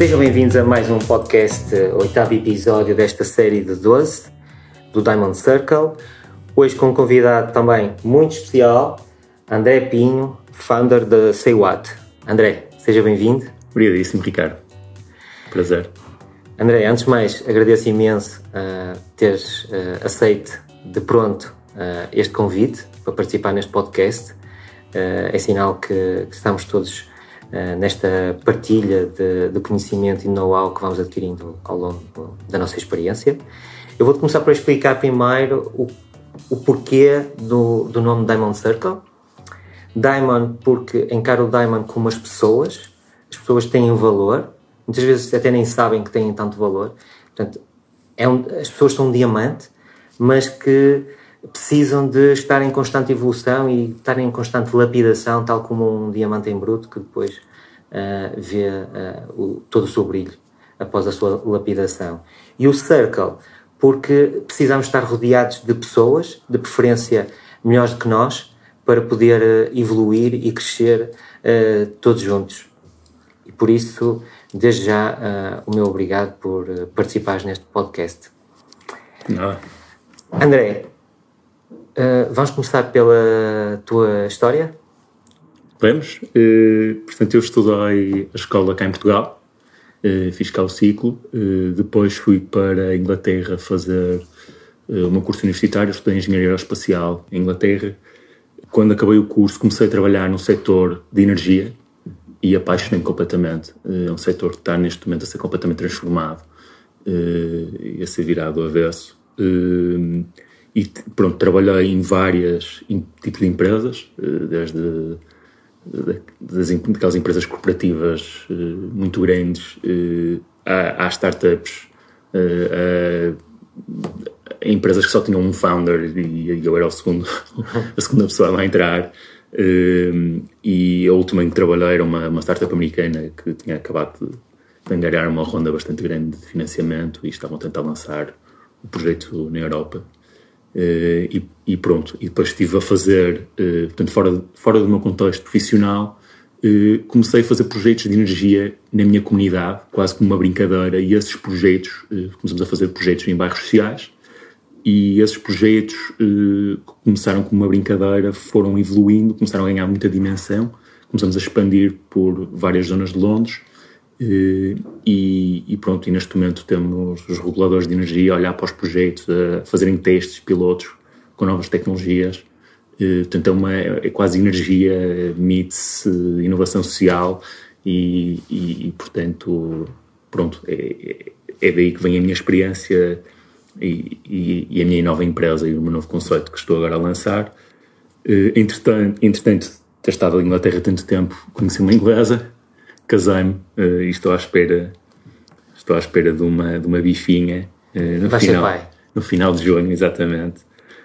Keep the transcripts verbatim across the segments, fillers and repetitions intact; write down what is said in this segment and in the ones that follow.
Sejam bem-vindos a mais um podcast, oitavo episódio desta série de doze, do Diamond Circle. Hoje com um convidado também muito especial, André Pinho, founder da Say What. André, seja bem-vindo. Obrigadíssimo, Ricardo. Prazer. André, antes de mais, agradeço imenso uh, teres uh, aceito de pronto uh, este convite para participar neste podcast. Uh, é sinal que, que estamos todos uh, nesta partilha de, de conhecimento e know-how que vamos adquirindo ao longo da nossa experiência. Eu vou começar por explicar primeiro o, o porquê do, do nome Diamond Circle. Diamond porque encaro o Diamond como as pessoas. As pessoas têm um valor. Muitas vezes até nem sabem que têm tanto valor. Portanto, é um, as pessoas são um diamante, mas que precisam de estar em constante evolução e estar em constante lapidação, tal como um diamante em bruto que depois uh, vê uh, o, todo o seu brilho após a sua lapidação. E o Circle, porque precisamos estar rodeados de pessoas, de preferência melhores do que nós, para poder uh, evoluir e crescer uh, todos juntos. E por isso, desde já, uh, o meu obrigado por uh, participares neste podcast. Não. André, Uh, vamos começar pela tua história? Vamos. Uh, portanto, eu estudei a escola cá em Portugal, uh, fiz cá o ciclo, uh, depois fui para a Inglaterra fazer uh, o meu curso universitário, estudei Engenharia Aeroespacial em Inglaterra. Quando acabei o curso, comecei a trabalhar no setor de energia e apaixonei-me completamente. Uh, é um setor que está neste momento a ser completamente transformado uh, e a ser virado ao avesso. Uh, E pronto, trabalhei em várias em, tipos de empresas, desde de, das, daquelas empresas corporativas uh, muito grandes uh, a, a startups, uh, a, a empresas que só tinham um founder e, e eu era o segundo, a segunda pessoa a lá entrar. Uh, e a última em que trabalhei era uma, uma startup americana que tinha acabado de, de angariar uma ronda bastante grande de financiamento e estavam a tentar lançar o projeto na Europa. Uh, e, e pronto, e depois estive a fazer, uh, portanto, fora, fora do meu contexto profissional, uh, comecei a fazer projetos de energia na minha comunidade, quase como uma brincadeira, e esses projetos, uh, começamos a fazer projetos em bairros sociais, e esses projetos uh, que começaram como uma brincadeira, foram evoluindo, começaram a ganhar muita dimensão, começamos a expandir por várias zonas de Londres, Uh, e, e pronto, e neste momento temos os reguladores de energia a olhar para os projetos, a fazerem testes, pilotos com novas tecnologias. Uh, portanto, é, uma, é quase energia, meets, uh, inovação social e, e, e portanto, pronto, é, é daí que vem a minha experiência e, e, e a minha nova empresa e o meu novo conceito que estou agora a lançar. Uh, entretanto, entretanto, ter estado em Inglaterra tanto tempo, conheci uma inglesa, casei-me uh, e estou à espera estou à espera de uma, de uma bifinha uh, no, Vai final, ser pai. no final de junho, exatamente.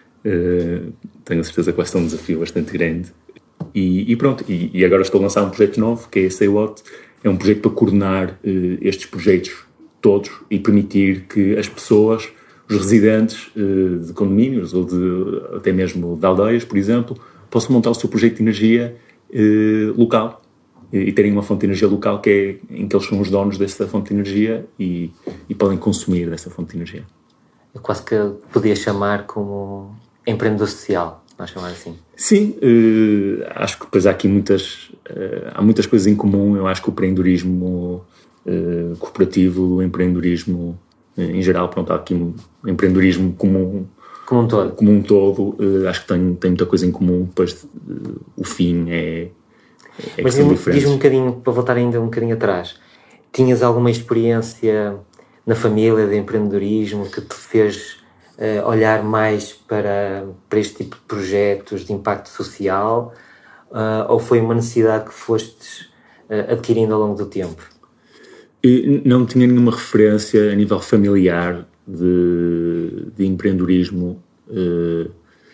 Uh, tenho a certeza que vai ser um desafio bastante grande. E, e pronto, e, e agora estou a lançar um projeto novo, que é a Say What. É um projeto para coordenar uh, estes projetos todos e permitir que as pessoas, os residentes uh, de condomínios ou de, até mesmo de aldeias, por exemplo, possam montar o seu projeto de energia uh, local. E terem uma fonte de energia local que é, em que eles são os donos dessa fonte de energia e, e podem consumir dessa fonte de energia. Eu quase que podia chamar como empreendedor social, vamos chamar assim. Sim, uh, acho que depois há aqui muitas, uh, há muitas coisas em comum. Eu acho que o empreendedorismo uh, corporativo, o empreendedorismo uh, em geral, pronto, há aqui um empreendedorismo comum, como um todo. Como um todo uh, acho que tem, tem muita coisa em comum. Depois uh, o fim é... É Mas diz-me, diz-me um bocadinho, para voltar ainda um bocadinho atrás, tinhas alguma experiência na família de empreendedorismo que te fez uh, olhar mais para, para este tipo de projetos de impacto social uh, ou foi uma necessidade que fostes uh, adquirindo ao longo do tempo? Eu não tinha nenhuma referência a nível familiar de, de empreendedorismo uh,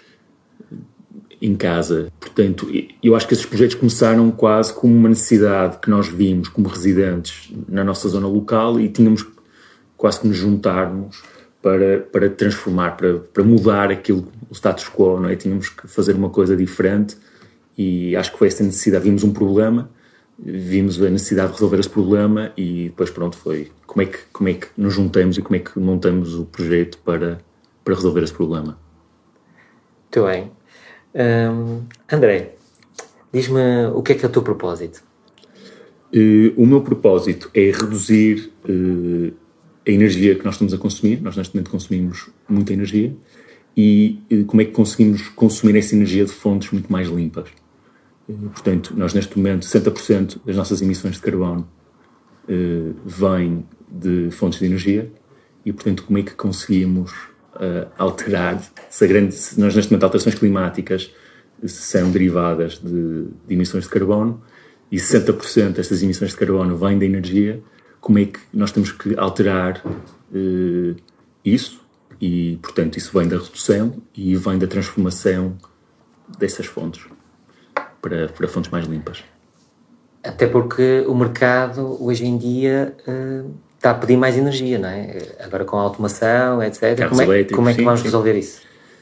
em casa. Portanto, eu acho que esses projetos começaram quase como uma necessidade que nós vimos como residentes na nossa zona local e tínhamos quase que nos juntarmos para, para transformar, para, para mudar aquilo, o status quo, não é? Tínhamos que fazer uma coisa diferente e acho que foi essa necessidade. Vimos um problema vimos a necessidade de resolver esse problema e depois pronto, foi como é que, como é que nos juntamos e como é que montamos o projeto para, para resolver esse problema. Muito bem. Um, André, diz-me o que é que é o teu propósito? Uh, o meu propósito é reduzir uh, a energia que nós estamos a consumir. Nós neste momento consumimos muita energia e uh, como é que conseguimos consumir essa energia de fontes muito mais limpas. Uh, portanto, nós neste momento sessenta por cento das nossas emissões de carbono uh, vêm de fontes de energia e, portanto, como é que conseguimos uh, alterar, se, a grande, se nós neste momento alterações climáticas são derivadas de, de emissões de carbono e sessenta por cento destas emissões de carbono vêm da energia, como é que nós temos que alterar uh, isso e, portanto, isso vem da redução e vem da transformação dessas fontes para, para fontes mais limpas. Até porque o mercado, hoje em dia, uh, está a pedir mais energia, não é? Agora com a automação, etcétera. Como é, como é que vamos sim, resolver isso?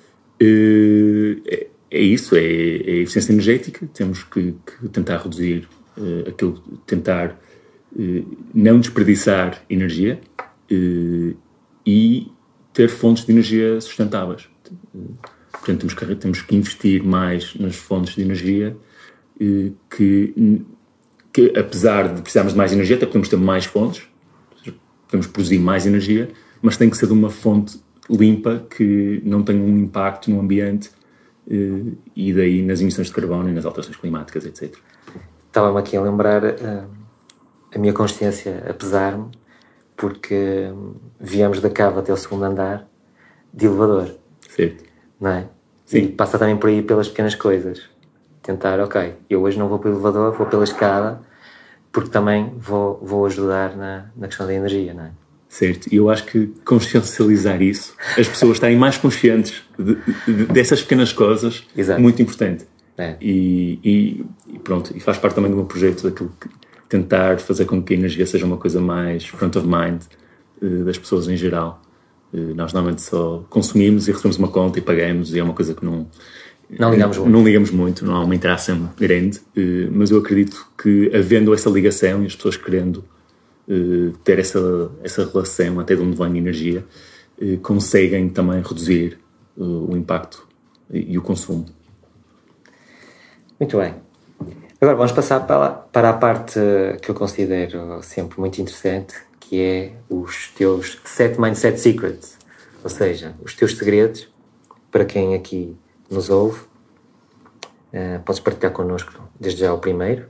Uh, é, é isso, é, é a eficiência energética. Temos que, que tentar reduzir uh, aquilo, tentar uh, não desperdiçar energia uh, e ter fontes de energia sustentáveis. Uh, portanto, temos que, temos que investir mais nas fontes de energia uh, que, que, apesar de precisarmos de mais energia, até podemos ter mais fontes, podemos produzir mais energia, mas tem que ser de uma fonte limpa que não tenha um impacto no ambiente uh, e daí nas emissões de carbono e nas alterações climáticas, etcétera. Estava-me aqui a lembrar uh, a minha consciência a pesar-me porque um, viemos da cava até o segundo andar de elevador. Certo. Não é? Sim. E passa também por aí pelas pequenas coisas. Tentar, ok, eu hoje não vou pelo elevador, vou pela escada, porque também vou, vou ajudar na, na questão da energia, não é? Certo, e eu acho que consciencializar isso, as pessoas estarem mais conscientes de, de, dessas pequenas coisas, é muito importante. É. E, e, e pronto, e faz parte também do meu projeto, daquilo que, tentar fazer com que a energia seja uma coisa mais front of mind uh, das pessoas em geral. Uh, nós normalmente só consumimos e recebemos uma conta e pagamos, e é uma coisa que não... Não ligamos muito. Não ligamos muito, não há uma interação grande, uh, mas eu acredito que havendo essa ligação e as pessoas querendo uh, ter essa, essa relação até de onde vem a energia, uh, conseguem também reduzir uh, o impacto e, e o consumo. Muito bem. Agora vamos passar para, para a parte que eu considero sempre muito interessante, que é os teus sete Mindset Secrets, ou seja, os teus segredos para quem aqui nos ouve. Uh, podes partilhar connosco desde já o primeiro?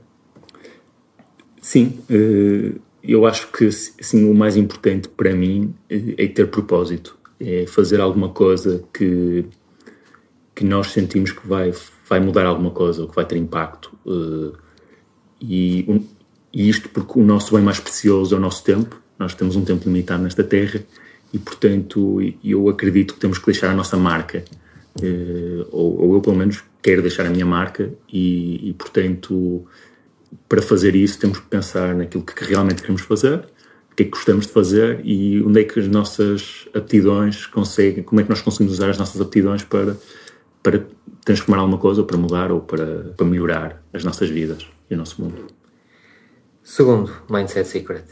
Sim, uh, eu acho que assim, o mais importante para mim é ter propósito, é fazer alguma coisa que, que nós sentimos que vai, vai mudar alguma coisa ou que vai ter impacto. Uh, e, um, e isto porque o nosso bem mais precioso é o nosso tempo. Nós temos um tempo limitado nesta terra e, portanto, eu acredito que temos que deixar a nossa marca. Uh, ou, ou eu pelo menos quero deixar a minha marca e, e portanto para fazer isso temos que pensar naquilo que realmente queremos fazer, o que é que gostamos de fazer e onde é que as nossas aptidões conseguem, como é que nós conseguimos usar as nossas aptidões para, para transformar alguma coisa ou para mudar ou para, para melhorar as nossas vidas e o nosso mundo. Segundo Mindset Secret,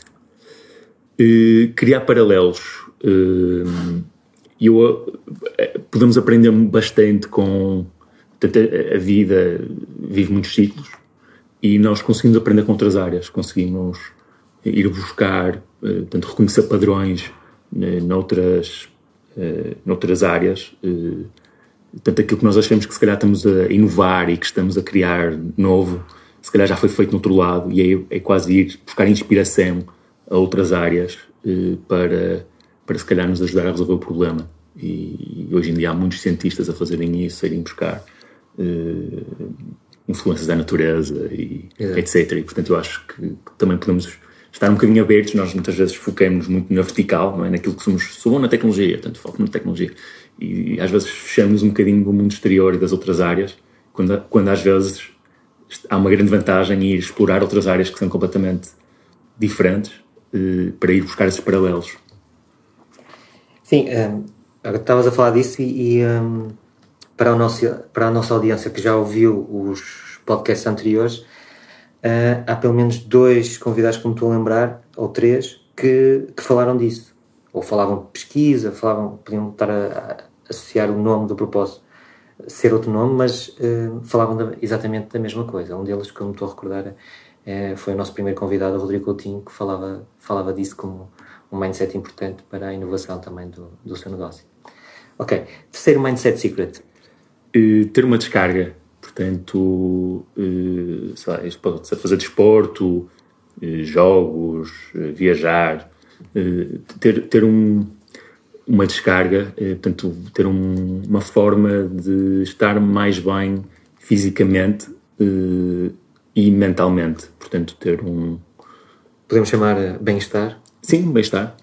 uh, criar paralelos. uh, Eu, podemos aprender bastante com... Portanto, a vida vive muitos ciclos e nós conseguimos aprender com outras áreas. Conseguimos ir buscar, portanto, reconhecer padrões noutras, noutras áreas. Portanto, aquilo que nós achamos que se calhar estamos a inovar e que estamos a criar novo, se calhar já foi feito no outro lado e é, é quase ir buscar inspiração a outras áreas para... para se calhar nos ajudar a resolver o problema. E hoje em dia há muitos cientistas a fazerem isso, a irem buscar uh, influências da natureza, e etcétera. E, portanto, eu acho que, que também podemos estar um bocadinho abertos. Nós muitas vezes focamos muito na vertical, não é? Naquilo que somos, sou bom na tecnologia, portanto foco na tecnologia. E, e às vezes fechamos um bocadinho do mundo exterior e das outras áreas, quando, quando às vezes há uma grande vantagem em ir explorar outras áreas que são completamente diferentes uh, para ir buscar esses paralelos. Sim, um, estavas a falar disso e, e um, para, a nossa, para a nossa audiência que já ouviu os podcasts anteriores, uh, há pelo menos dois convidados que me estou a lembrar, ou três, que, que falaram disso. Ou falavam de pesquisa, falavam, podiam estar a, a associar o nome do propósito ser outro nome, mas uh, falavam da, exatamente da mesma coisa. Um deles, que eu me estou a recordar, é, foi o nosso primeiro convidado, o Rodrigo Coutinho, que falava, falava disso como um mindset importante para a inovação também do, do seu negócio. Ok, terceiro mindset secret. Uh, ter uma descarga, portanto, uh, sei lá, isto pode ser fazer desporto, uh, jogos, uh, viajar, uh, ter, ter um, uma descarga, uh, portanto, ter um, uma forma de estar mais bem fisicamente uh, e mentalmente, portanto, ter um... Podemos chamar bem-estar? Sim, bem-estar.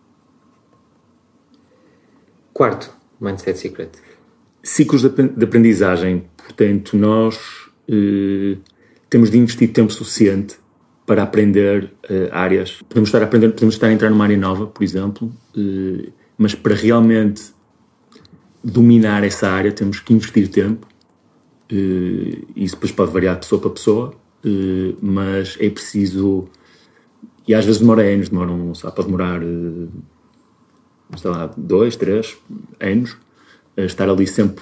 Quarto mindset secret. Ciclos de aprendizagem. Portanto, nós eh, temos de investir tempo suficiente para aprender eh, áreas. Podemos estar a aprender, podemos estar a entrar numa área nova, por exemplo, eh, mas para realmente dominar essa área temos que investir tempo. Eh, isso depois pode variar de pessoa para pessoa, eh, mas é preciso... E às vezes demora anos, demoram, sabe, pode demorar, eh, sei lá, dois, três anos, a estar ali sempre,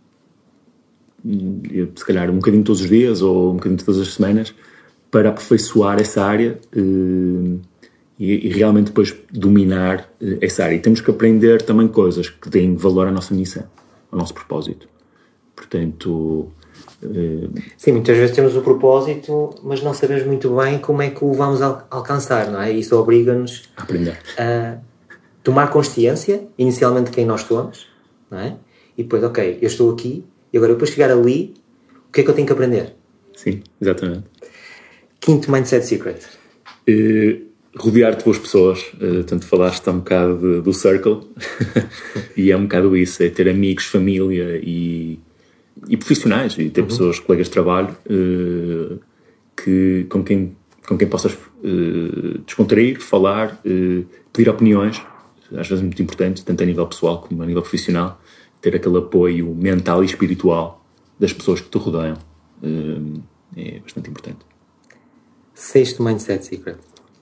se calhar um bocadinho todos os dias ou um bocadinho todas as semanas, para aperfeiçoar essa área e, e realmente depois dominar essa área. E temos que aprender também coisas que deem valor à nossa missão, ao nosso propósito. Portanto... Sim, muitas vezes temos o propósito, mas não sabemos muito bem como é que o vamos al- alcançar, não é? Isso obriga-nos a aprender. A tomar consciência, inicialmente, de quem nós somos, não é? E depois, ok, eu estou aqui, e agora depois chegar ali, o que é que eu tenho que aprender? Sim, exatamente. Quinto mindset secret. Uh, rodear-te de boas pessoas. Uh, tanto falaste há um bocado de, do circle, e é um bocado isso, é ter amigos, família e, e profissionais, e ter uhum. pessoas, colegas de trabalho, uh, que, com, quem, com quem possas uh, descontrair, falar, uh, pedir opiniões, às vezes muito importante, tanto a nível pessoal como a nível profissional, ter aquele apoio mental e espiritual das pessoas que te rodeiam uh, é bastante importante. Sexto mindset secret.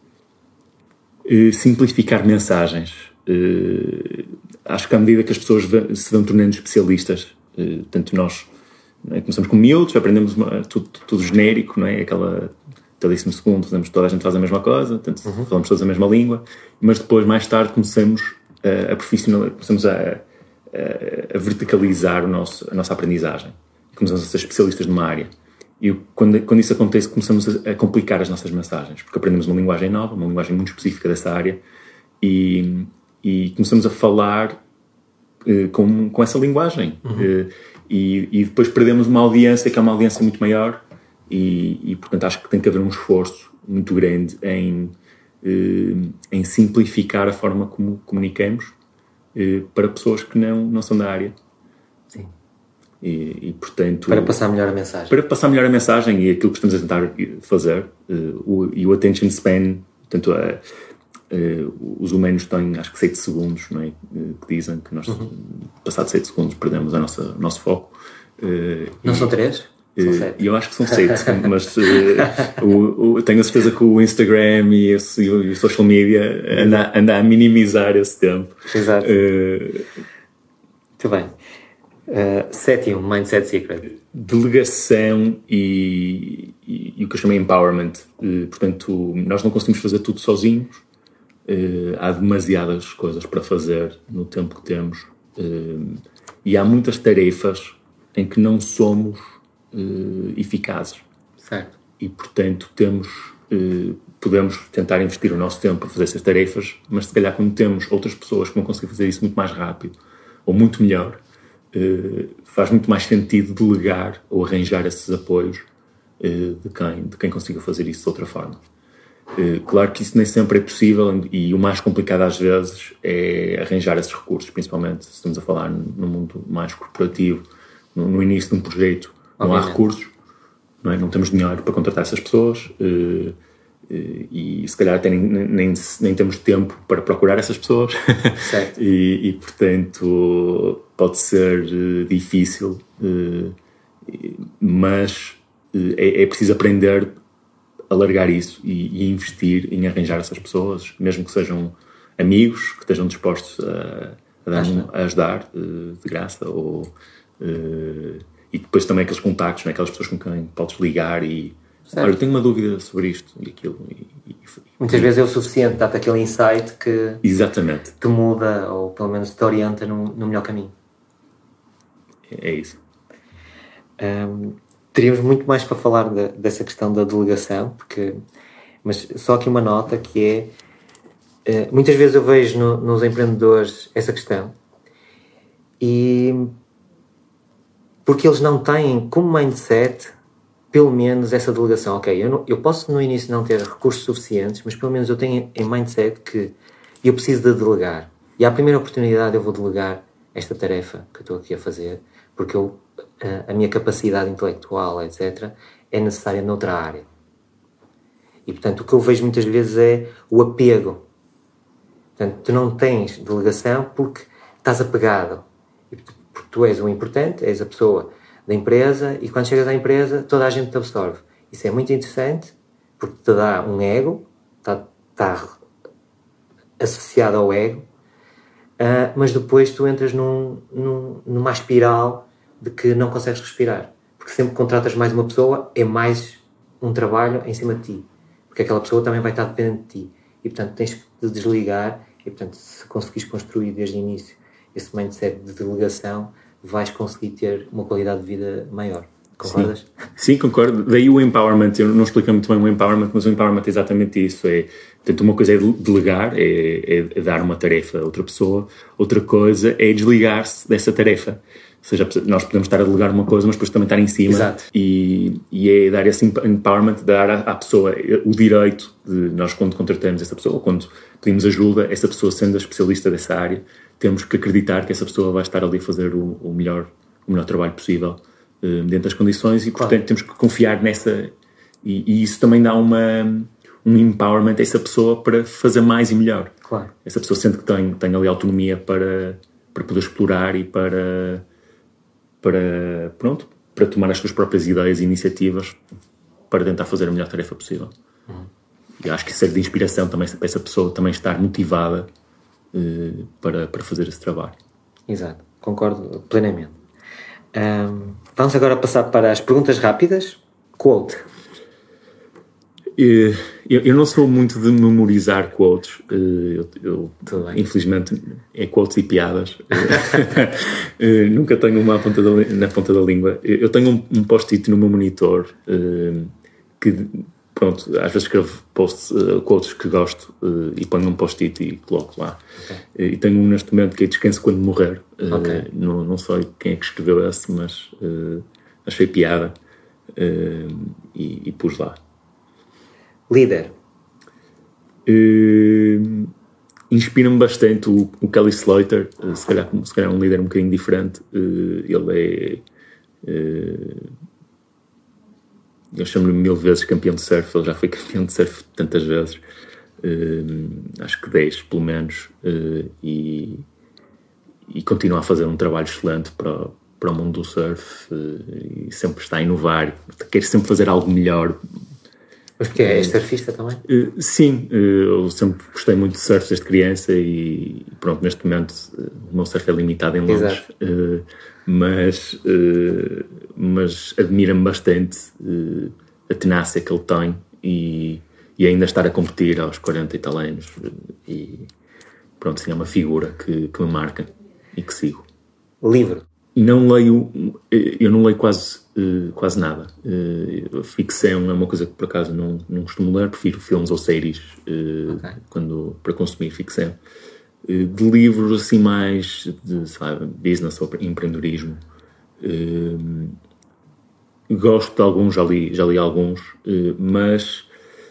Uh, simplificar mensagens. Uh, acho que à medida que as pessoas se vão tornando especialistas, uh, tanto nós, não é, começamos com miúdos, aprendemos uma, tudo, tudo genérico, não é? Aquela... até o décimo segundo, fazemos, toda a gente faz a mesma coisa, portanto, uhum. falamos todos a mesma língua, mas depois, mais tarde, começamos a, a profissional, começamos a, a, a verticalizar o nosso, a nossa aprendizagem. Começamos a ser especialistas numa área. E quando, quando isso acontece, começamos a, a complicar as nossas mensagens, porque aprendemos uma linguagem nova, uma linguagem muito específica dessa área, e, e começamos a falar uh, com, com essa linguagem. Uhum. Uh, e, e depois perdemos uma audiência, que é uma audiência muito maior, E, e, portanto, acho que tem que haver um esforço muito grande em, eh, em simplificar a forma como comunicamos eh, para pessoas que não, não são da área. Sim. E, e, portanto... Para passar melhor a mensagem. Para passar melhor a mensagem e aquilo que estamos a tentar fazer. Eh, o, e o attention span, portanto, a, a, os humanos têm, acho que, sete segundos, não é? Que dizem que nós, uhum. passados sete segundos, perdemos a nossa, o nosso foco. Eh, não e, são três? E eu acho que são sete, mas uh, o, o, tenho a certeza que o Instagram e, esse, e o social media anda, anda a minimizar esse tempo. Exato. Uh, Muito bem. Uh, sétimo, mindset secret. Delegação e, e, e o que eu chamo de empowerment. Uh, portanto, nós não conseguimos fazer tudo sozinhos. Uh, há demasiadas coisas para fazer no tempo que temos. Uh, e há muitas tarefas em que não somos Uh, eficazes. Certo. E, portanto, temos, uh, podemos tentar investir o nosso tempo para fazer essas tarefas, mas se calhar quando temos outras pessoas que vão conseguir fazer isso muito mais rápido ou muito melhor, uh, faz muito mais sentido delegar ou arranjar esses apoios uh, de, quem, de quem consiga fazer isso de outra forma. Uh, claro que isso nem sempre é possível e o mais complicado às vezes é arranjar esses recursos, principalmente se estamos a falar no mundo mais corporativo, no, no início de um projeto. Não há recursos, não, é? Não temos dinheiro para contratar essas pessoas uh, uh, e se calhar até nem, nem, nem temos tempo para procurar essas pessoas. Certo. e, e, portanto, pode ser uh, difícil, uh, mas uh, é, é preciso aprender alargar isso e, e investir em arranjar essas pessoas, mesmo que sejam amigos, que estejam dispostos a, a, dar, a ajudar uh, de graça, ou, uh, e depois também aqueles contactos, né? Aquelas pessoas com quem podes ligar e certo. Olha, eu tenho uma dúvida sobre isto e aquilo. E, e, Muitas e, vezes é o suficiente, dá-te aquele insight que exatamente. te muda ou pelo menos te orienta no, no melhor caminho. É, é isso. Um, teríamos muito mais para falar de, dessa questão da delegação, porque, mas só aqui uma nota que é, uh, muitas vezes eu vejo no, nos empreendedores essa questão e porque eles não têm como mindset pelo menos essa delegação. Ok, eu, não, eu posso no início não ter recursos suficientes, mas pelo menos eu tenho em mindset que eu preciso de delegar e à primeira oportunidade eu vou delegar esta tarefa que eu estou aqui a fazer, porque eu, a, a minha capacidade intelectual, etcétera, é necessária noutra área. E, portanto, o que eu vejo muitas vezes é o apego. Portanto, tu não tens delegação porque estás apegado. Porque tu és o importante, és a pessoa da empresa e quando chegas à empresa toda a gente te absorve. Isso é muito interessante porque te dá um ego, está, está associado ao ego, Uh, mas depois tu entras num, num, numa espiral de que não consegues respirar. Porque sempre que contratas mais uma pessoa, é mais um trabalho em cima de ti. Porque aquela pessoa também vai estar dependente de ti. E, portanto, tens que te desligar. E, portanto, se conseguires construir desde o início esse mindset de delegação, vais conseguir ter uma qualidade de vida maior. Concordas? Sim, Sim concordo. Daí o empowerment, eu não explico muito bem o empowerment, mas o empowerment é exatamente isso. É, portanto, uma coisa é delegar, é, é dar uma tarefa a outra pessoa, outra coisa é desligar-se dessa tarefa. Ou seja, nós podemos estar a delegar uma coisa, mas depois também estar em cima. Exato. E, e é dar esse empowerment, dar à, à pessoa o direito de nós, quando contratamos essa pessoa, ou quando pedimos ajuda, essa pessoa sendo a especialista dessa área, temos que acreditar que essa pessoa vai estar ali a fazer o, o, melhor, o melhor trabalho possível dentro das condições e, portanto, claro. Temos que confiar nessa... E, e isso também dá uma, um empowerment a essa pessoa para fazer mais e melhor. Claro. Essa pessoa sente que tem, tem ali autonomia para, para poder explorar e para, para, pronto, para tomar as suas próprias ideias e iniciativas para tentar fazer a melhor tarefa possível. Uhum. E acho que isso serve de inspiração também para essa pessoa também estar motivada uh, para, para fazer esse trabalho. Exato. Concordo plenamente. Um, vamos agora passar para as perguntas rápidas. Quote. Eu, eu não sou muito de memorizar quotes. Eu, eu, infelizmente, é quotes e piadas. Nunca tenho uma ponta da, na ponta da língua. Eu tenho um, um post-it no meu monitor que, pronto, às vezes escrevo posts, quotes que gosto e ponho um post-it e coloco lá. Okay. E tenho um neste momento que é Descanso Quando Morrer. Okay. Não, não sei quem é que escreveu esse, mas uh, achei piada uh, e, e pus lá. Líder. Uh, inspira-me bastante o, o Kelly Slater, uh, se, calhar, se calhar um líder um bocadinho diferente. Uh, ele é... Uh, eu chamo-lhe mil vezes campeão de surf, ele já foi campeão de surf tantas vezes. Uh, acho que dez, pelo menos. Uh, e... e continua a fazer um trabalho excelente para, para o mundo do surf e sempre está a inovar, quer sempre fazer algo melhor. Mas porque é surfista também? Sim, eu sempre gostei muito de surf desde criança e pronto, neste momento o meu surf é limitado em Londres. Exato. mas, mas admira-me bastante a tenácia que ele tem e, e ainda estar a competir aos quarenta e tal anos e pronto, sim, é uma figura que, que me marca e que sigo. Livro. E não leio, eu não leio quase, quase nada. Ficção é uma coisa que por acaso não, não costumo ler, prefiro filmes ou séries okay. quando, para consumir ficção. De livros assim mais de, sabe, business ou empreendedorismo. Gosto de alguns, já li, já li alguns, mas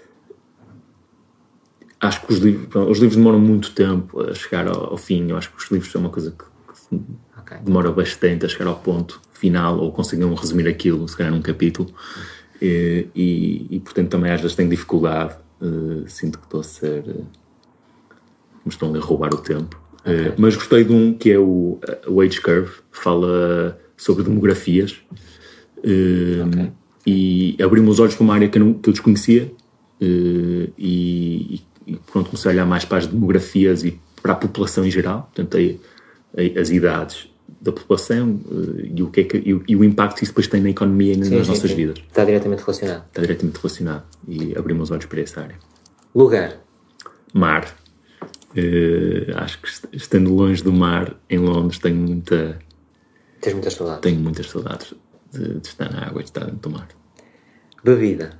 acho que os livros, os livros demoram muito tempo a chegar ao, ao fim. Eu acho que os livros são uma coisa que Okay. demora bastante a chegar ao ponto final ou conseguiram resumir aquilo, se calhar num capítulo uhum. e, e, e portanto também às vezes tenho dificuldade uh, sinto que estou a ser uh, me estão a roubar o tempo okay. uh, mas gostei de um que é o, o Age Curve, fala sobre demografias uh, okay. e abriu-me os olhos para uma área que eu, não, que eu desconhecia uh, e, e pronto, comecei a olhar mais para as demografias e para a população em geral, portanto, aí, aí, as idades da população uh, e, o que é que, e, o, e o impacto que isso depois tem na economia e nas sim, nossas sim. vidas. Está diretamente relacionado. Está diretamente relacionado e abrimos os olhos para essa área. Lugar? Mar. Uh, acho que estando longe do mar, em Londres, tenho muita... Tens muitas saudades? Tenho muitas saudades de, de estar na água e de estar dentro do mar. Bebida?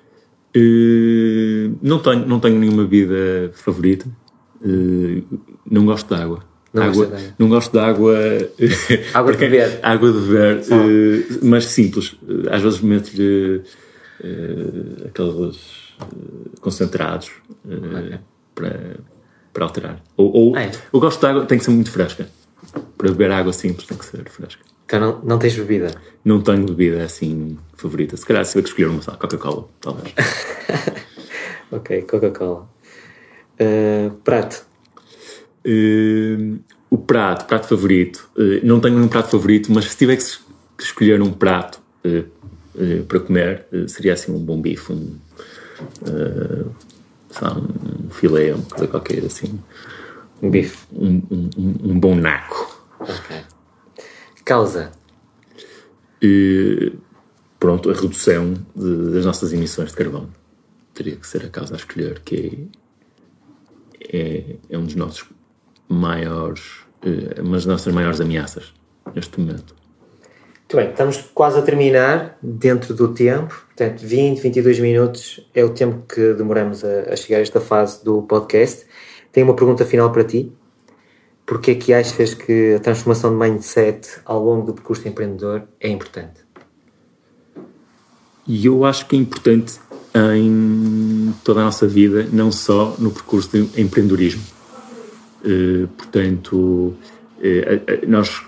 Uh, não, tenho, não tenho nenhuma bebida favorita. Uh, não gosto de água. Não, água, gosto de não gosto de água... água de beber. Água de beber, uh, mas simples. Às vezes meto-lhe uh, aqueles uh, concentrados uh, okay. para, para alterar. Ou, ou ah, é. Eu gosto de água, tem que ser muito fresca. Para beber água simples tem que ser fresca. Então não, não tens bebida? Não tenho bebida assim favorita. Se calhar se tiver que escolher uma, Coca-Cola, talvez. Ok, Coca-Cola. Uh, prato? Uh, o prato, prato favorito. Uh, não tenho um prato favorito, mas se tivesse que escolher um prato uh, uh, para comer, uh, seria assim um bom bife, um, uh, sabe, um filé, uma coisa qualquer assim. Um bife. Um, um, um, um bom naco. Ok. Causa? Uh, pronto, a redução de, das nossas emissões de carbono. Teria que ser a causa a escolher, que é, é, é um dos nossos maiores, uh, uma das nossas maiores ameaças neste momento. Muito bem, estamos quase a terminar dentro do tempo. Portanto, vinte, vinte e dois minutos é o tempo que demoramos a, a chegar a esta fase do podcast. Tenho uma pergunta final para ti. Porquê é que achas que a transformação de mindset ao longo do percurso empreendedor é importante? E eu acho que é importante em toda a nossa vida, não só no percurso de empreendedorismo. Uh, portanto, uh, uh, nós...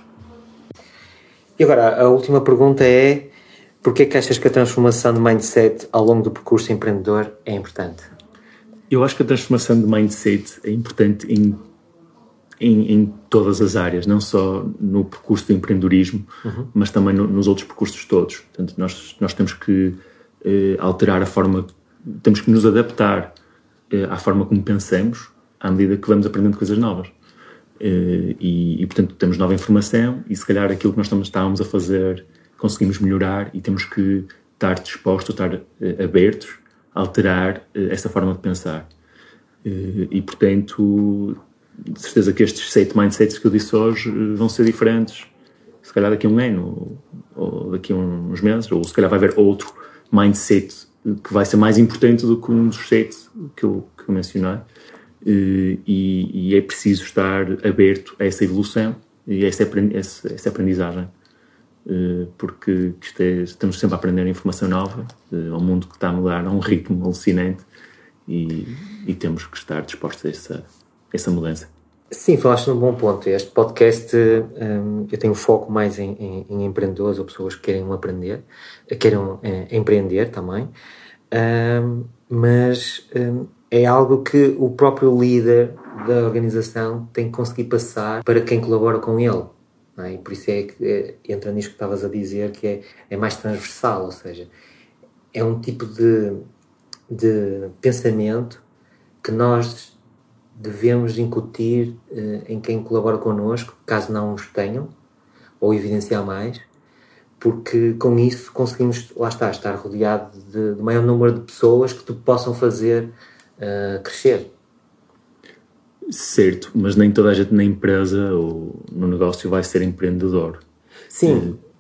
E agora, a última pergunta é: porquê é que achas que a transformação de mindset ao longo do percurso empreendedor é importante? Eu acho que a transformação de mindset é importante em, em, em todas as áreas, não só no percurso de empreendedorismo, uhum. mas também no, nos outros percursos todos. Portanto, nós, nós temos que eh, alterar a forma, temos que nos adaptar eh, à forma como pensamos, à medida que vamos aprendendo coisas novas. Eh, e, e, portanto, temos nova informação e, se calhar, aquilo que nós estamos, estávamos a fazer conseguimos melhorar e temos que estar dispostos, estar eh, abertos alterar uh, essa forma de pensar. Uh, e, portanto, de certeza que estes sete mindsets que eu disse hoje uh, vão ser diferentes. Se calhar daqui a um ano, ou, ou daqui a uns meses, ou se calhar vai haver outro mindset que vai ser mais importante do que um dos sete que eu, que eu mencionei. Uh, e, e é preciso estar aberto a essa evolução e a essa, essa, essa aprendizagem. Uh, porque é, estamos sempre a aprender informação nova, uh, ao mundo que está a mudar a um ritmo alucinante e, e temos que estar dispostos a essa, a essa mudança. Sim, falaste num bom ponto. Este podcast, um, eu tenho foco mais em, em, em empreendedores ou pessoas que querem aprender, querem é, empreender também, um, mas um, é algo que o próprio líder da organização tem que conseguir passar para quem colabora com ele. Não é? E por isso é que é, entra nisto que estavas a dizer, que é, é mais transversal, ou seja, é um tipo de, de pensamento que nós devemos incutir uh, em quem colabora connosco, caso não os tenham, ou evidenciar mais, porque com isso conseguimos, lá está, estar rodeado de, de maior número de pessoas que te possam fazer uh, crescer. Certo, mas nem toda a gente na empresa ou no negócio vai ser empreendedor. Sim. É.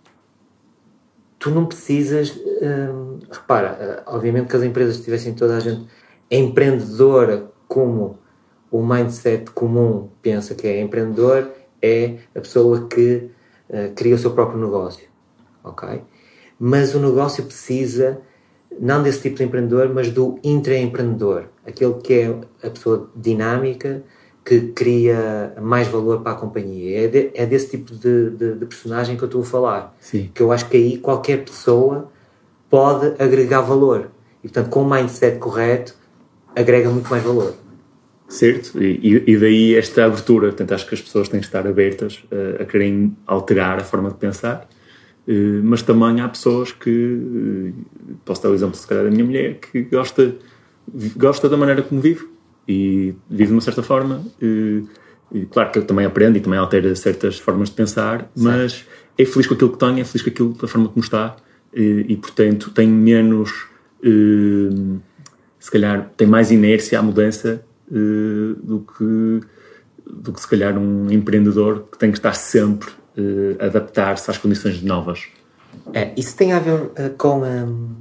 Tu não precisas... Hum, repara, obviamente que as empresas tivessem toda a gente empreendedora, como o mindset comum pensa que é empreendedor, é a pessoa que uh, cria o seu próprio negócio. Ok? Mas o negócio precisa, não desse tipo de empreendedor, mas do intraempreendedor. Aquele que é a pessoa dinâmica, que cria mais valor para a companhia. É, de, é desse tipo de, de, de personagem que eu estou a falar. Sim. Que eu acho que aí qualquer pessoa pode agregar valor. E, portanto, com o mindset correto, agrega muito mais valor. Certo. E, e daí esta abertura. Portanto, acho que as pessoas têm que estar abertas a, a querem alterar a forma de pensar. Mas também há pessoas que... Posso dar o exemplo, se calhar, da minha mulher, que gosta gosta da maneira como vive e vive de uma certa forma. E, e claro que também aprende e também altera certas formas de pensar, certo. Mas é feliz com aquilo que tem, é feliz com aquilo, da forma como está e, e portanto, tem menos, uh, se calhar, tem mais inércia à mudança uh, do que, do que, se calhar, um empreendedor que tem que estar sempre uh, a adaptar-se às condições novas. É, isso tem a ver uh, com... Um,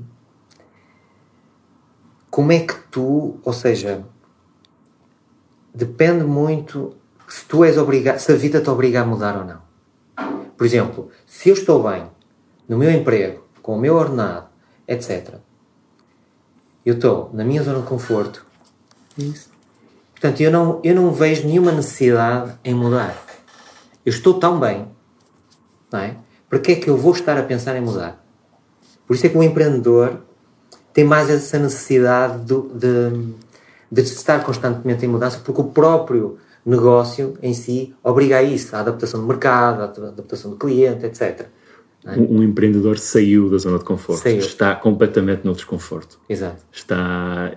como é que tu, ou seja, depende muito se tu és obrigado, se a vida te obriga a mudar ou não. Por exemplo, se eu estou bem no meu emprego, com o meu ordenado, etcétera, eu estou na minha zona de conforto. Isso. Portanto, eu não, eu não vejo nenhuma necessidade em mudar. Eu estou tão bem, não é? Para que é que eu vou estar a pensar em mudar? Por isso é que o empreendedor tem mais essa necessidade de, de, de estar constantemente em mudança, porque o próprio negócio em si obriga a isso, a adaptação do mercado, a adaptação do cliente, etcétera. É? Um, um empreendedor saiu da zona de conforto. Saiu. Está completamente no desconforto. Exato. Está,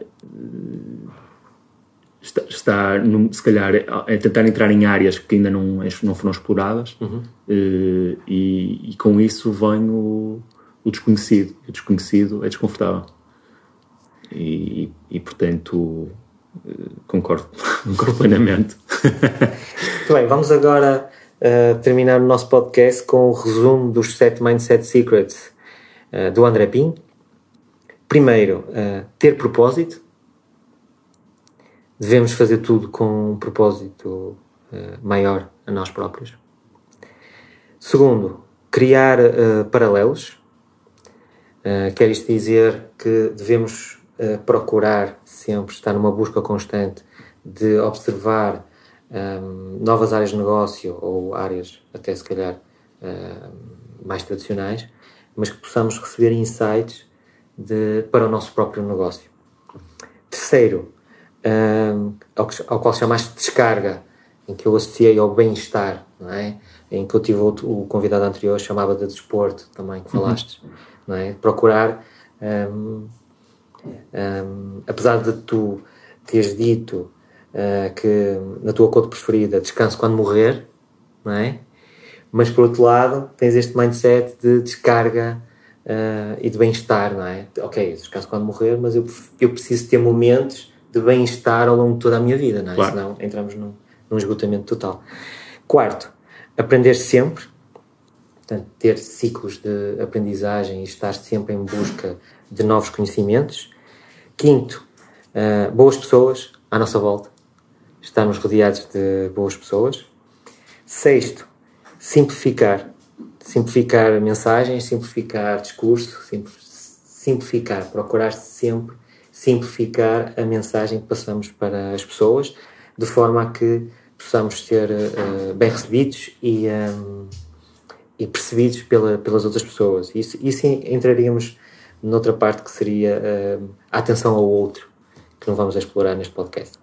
está, está no, se calhar, a tentar entrar em áreas que ainda não, não foram exploradas, uhum. e, e, e com isso vem o, o desconhecido. O desconhecido é desconfortável. E, e portanto, concordo, concordo plenamente. Muito bem, vamos agora uh, terminar o nosso podcast com o resumo dos sete Mindset Secrets uh, do André Pinho. Primeiro, uh, ter propósito. Devemos fazer tudo com um propósito uh, maior a nós próprios. Segundo, criar uh, paralelos. Uh, quer isto dizer que devemos uh, procurar sempre estar numa busca constante de observar um, novas áreas de negócio ou áreas até se calhar uh, mais tradicionais, mas que possamos receber insights de, para o nosso próprio negócio. Terceiro, um, ao, que, ao qual chamaste de descarga, em que eu associei ao bem-estar, não é? Em que eu tive o, o convidado anterior, chamava de desporto também, que falaste, uhum. Não é? Procurar, um, um, apesar de tu teres dito uh, que na tua cor preferida descanso quando morrer, não é? Mas por outro lado tens este mindset de descarga uh, e de bem-estar, não é? Ok, descanso quando morrer, mas eu, eu preciso ter momentos de bem-estar ao longo de toda a minha vida, não é? Claro. Senão entramos num, num esgotamento total. Quarto, aprender sempre. Portanto, ter ciclos de aprendizagem e estar sempre em busca de novos conhecimentos. Quinto, uh, boas pessoas à nossa volta. Estarmos rodeados de boas pessoas. Sexto, simplificar. Simplificar mensagens, simplificar discurso, simplificar, procurar sempre simplificar a mensagem que passamos para as pessoas, de forma a que possamos ser uh, bem recebidos e... Um, e percebidos pela, pelas outras pessoas. Isso, isso entraríamos noutra parte que seria uh, a atenção ao outro, que não vamos explorar neste podcast.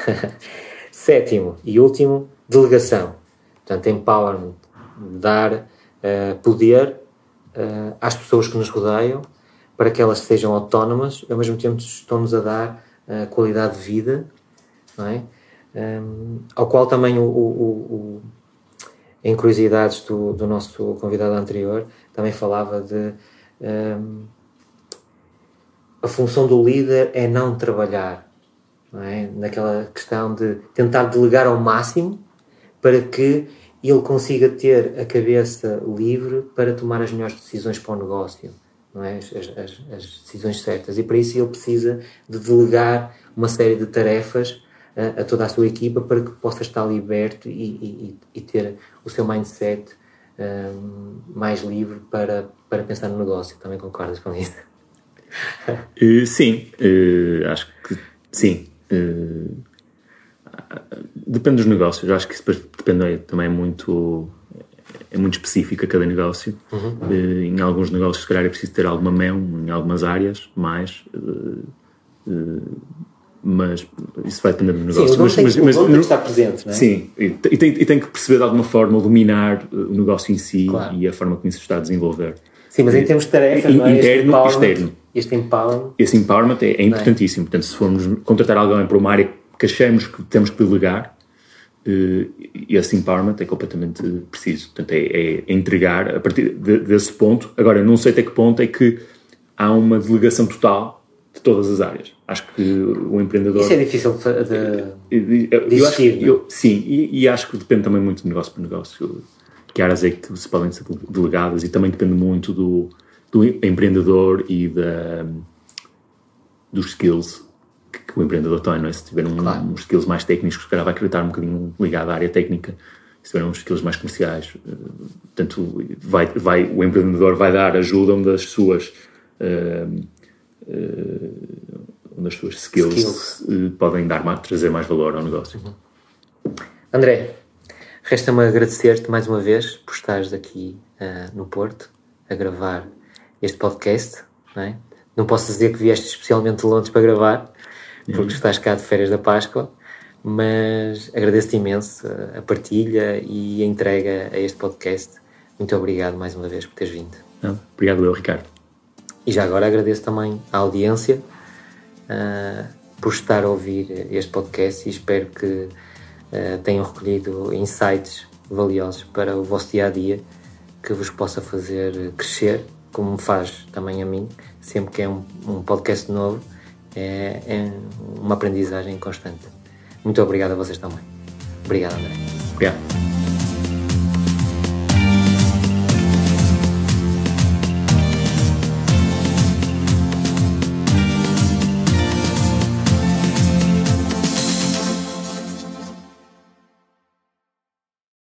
Sétimo e último, delegação. Portanto, empowerment, dar uh, poder uh, às pessoas que nos rodeiam para que elas sejam autónomas, ao mesmo tempo estão-nos a dar uh, qualidade de vida, não é? Um, ao qual também o, o, o em curiosidades do, do nosso convidado anterior, também falava de um, a função do líder é não trabalhar, não é? Naquela questão de tentar delegar ao máximo para que ele consiga ter a cabeça livre para tomar as melhores decisões para o negócio, não é? As, as, as decisões certas, e para isso ele precisa de delegar uma série de tarefas a, a toda a sua equipa para que possa estar liberto e, e, e ter o seu mindset um, mais livre para, para pensar no negócio. Também concordas com isso? Uh, sim, uh, acho que sim. Uh, depende dos negócios. Acho que isso depende também muito, é muito específico a cada negócio. Uhum. Uh, em alguns negócios, se calhar, é preciso ter alguma mão, em algumas áreas, mais. Uh, uh, mas isso vai depender do negócio. Sim, o dono mas, tem, mas, o mas, dono tem que estar presente, não é? Sim, e, e, tem, e tem que perceber de alguma forma, dominar o negócio em si, claro. E a forma como isso está a desenvolver. Sim, mas em termos de tarefas, não é? Interno e externo. este empowerment... Esse empowerment é, é importantíssimo. Portanto, se formos contratar alguém para uma área que achamos que temos que delegar, uh, esse empowerment é completamente preciso. Portanto, é, é entregar a partir de, desse ponto. Agora, não sei até que ponto é que há uma delegação total de todas as áreas. Acho que o empreendedor... Isso é difícil de, de, eu, de eu acho, existir, eu, Sim, e, e acho que depende também muito de negócio para negócio. Que áreas é que se podem ser delegadas, e também depende muito do, do empreendedor e da, dos skills que, que o empreendedor tem, não é? Se tiver um, claro. uns skills mais técnicos, se calhar vai acreditar um bocadinho ligado à área técnica. Se tiver uns skills mais comerciais, portanto, vai, vai, o empreendedor vai dar ajuda onde as suas... Uh, uh, onde as suas skills, skills. Uh, podem dar mais, trazer mais valor ao negócio. Uhum. André, resta-me agradecer-te mais uma vez por estares aqui uh, no Porto a gravar este podcast. Não é? Não posso dizer que vieste especialmente de Londres para gravar, porque uhum. estás cá de férias da Páscoa, mas agradeço-te imenso a partilha e a entrega a este podcast. Muito obrigado mais uma vez por teres vindo. Não, obrigado eu, Ricardo. E já agora agradeço também à audiência uh, por estar a ouvir este podcast, e espero que uh, tenham recolhido insights valiosos para o vosso dia-a-dia, que vos possa fazer crescer, como me faz também a mim, sempre que é um, um podcast novo, é, é uma aprendizagem constante. Muito obrigado a vocês também. Obrigado, André. Obrigado.